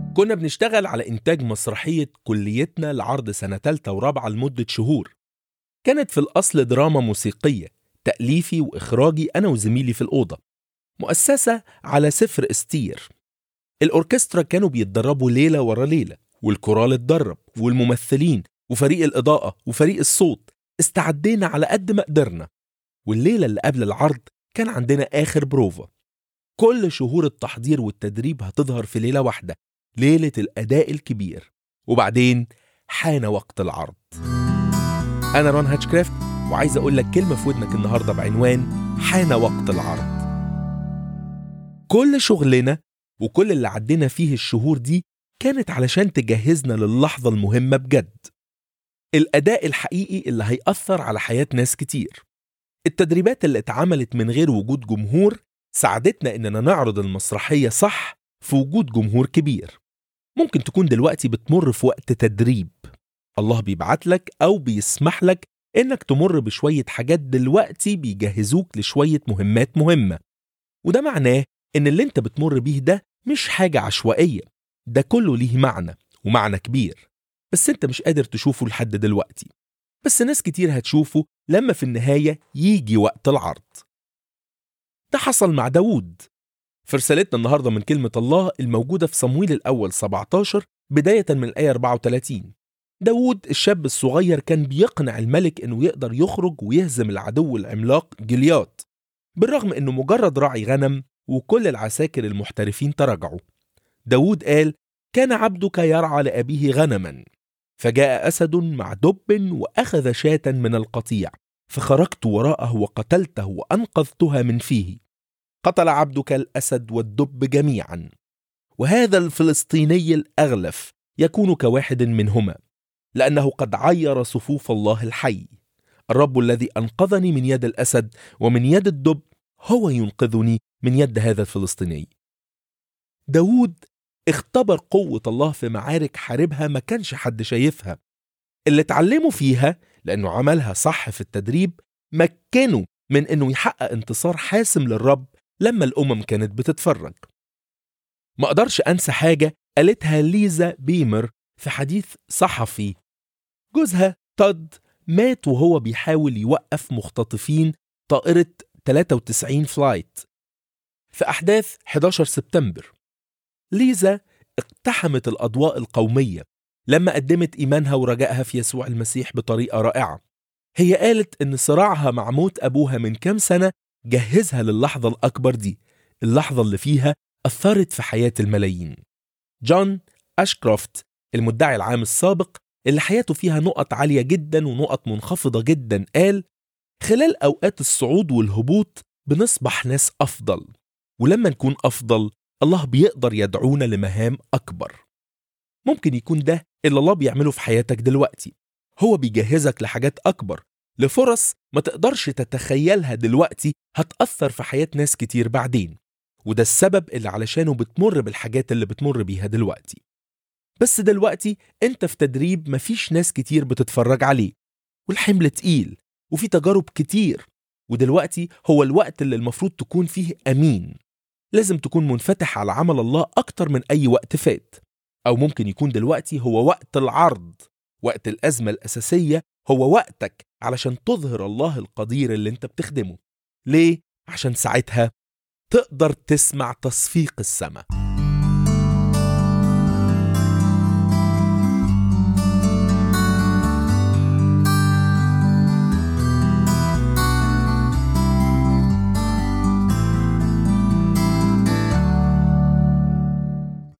كنا بنشتغل على إنتاج مسرحية كليتنا لعرض سنة تالتة ورابعة لمدة شهور. كانت في الأصل دراما موسيقية، تأليفي وإخراجي أنا وزميلي في الأوضة، مؤسسة على سفر استير. الأوركسترا كانوا بيتدربوا ليلة ورا ليلة، والكورال اتدرب، والممثلين وفريق الإضاءة وفريق الصوت استعدينا على قد ما قدرنا. والليلة اللي قبل العرض كان عندنا آخر بروفا. كل شهور التحضير والتدريب هتظهر في ليلة واحدة، ليلة الأداء الكبير. وبعدين حان وقت العرض. أنا ران هاتشكرافت، وعايز أقول لك كلمة في ودنك النهاردة بعنوان حان وقت العرض. كل شغلنا وكل اللي عدينا فيه الشهور دي كانت علشان تجهزنا للحظة المهمة بجد، الأداء الحقيقي اللي هيأثر على حياة ناس كتير. التدريبات اللي اتعملت من غير وجود جمهور ساعدتنا إننا نعرض المسرحية صح في وجود جمهور كبير. ممكن تكون دلوقتي بتمر في وقت تدريب، الله بيبعت لك أو بيسمح لك إنك تمر بشوية حاجات دلوقتي بيجهزوك لشوية مهمات مهمة. وده معناه إن اللي انت بتمر بيه ده مش حاجة عشوائية، ده كله ليه معنى ومعنى كبير، بس انت مش قادر تشوفه لحد دلوقتي. بس ناس كتير هتشوفه لما في النهاية يجي وقت العرض. ده حصل مع داوود. في رسالتنا النهاردة من كلمة الله الموجودة في صمويل الأول 17 بداية من الآية 34. داوود الشاب الصغير كان بيقنع الملك إنه يقدر يخرج ويهزم العدو العملاق جليات، بالرغم إنه مجرد راعي غنم وكل العساكر المحترفين تراجعوا. داوود قال: كان عبدك يرعى لأبيه غنما، فجاء أسد مع دب وأخذ شاة من القطيع، فخرجت وراءه وقتلته وأنقذتها من فيه. قتل عبدك الأسد والدب جميعا، وهذا الفلسطيني الأغلف يكون كواحد منهما، لأنه قد عير صفوف الله الحي. الرب الذي أنقذني من يد الأسد ومن يد الدب هو ينقذني من يد هذا الفلسطيني. داوود اختبر قوة الله في معارك حاربها ما كانش حد شايفها. اللي اتعلموا فيها لأنه عملها صح في التدريب مكنه من أنه يحقق انتصار حاسم للرب لما الأمم كانت بتتفرج. ما أقدرش أنسى حاجة قالتها ليزا بيمر في حديث صحفي. جوزها تود مات وهو بيحاول يوقف مختطفين طائرة 93 فلايت في أحداث 11 سبتمبر. ليزا اقتحمت الأضواء القومية لما قدمت إيمانها ورجائها في يسوع المسيح بطريقة رائعة. هي قالت إن صراعها مع موت أبوها من كام سنة جهزها للحظة الأكبر دي، اللحظة اللي فيها أثرت في حياة الملايين. جون أشكروفت المدعي العام السابق اللي حياته فيها نقط عالية جدا ونقط منخفضة جدا قال: خلال أوقات الصعود والهبوط بنصبح ناس أفضل، ولما نكون أفضل الله بيقدر يدعونا لمهام أكبر. ممكن يكون ده اللي الله بيعمله في حياتك دلوقتي، هو بيجهزك لحاجات أكبر، لفرص ما تقدرش تتخيلها دلوقتي هتأثر في حياة ناس كتير بعدين. وده السبب اللي علشانه بتمر بالحاجات اللي بتمر بيها دلوقتي. بس دلوقتي انت في تدريب مفيش ناس كتير بتتفرج عليه، والحمل تقيل وفي تجارب كتير، ودلوقتي هو الوقت اللي المفروض تكون فيه أمين. لازم تكون منفتح على عمل الله أكتر من أي وقت فات. أو ممكن يكون دلوقتي هو وقت العرض، وقت الأزمة الأساسية، هو وقتك علشان تظهر الله القدير اللي انت بتخدمه. ليه؟ عشان ساعتها تقدر تسمع تصفيق السماء.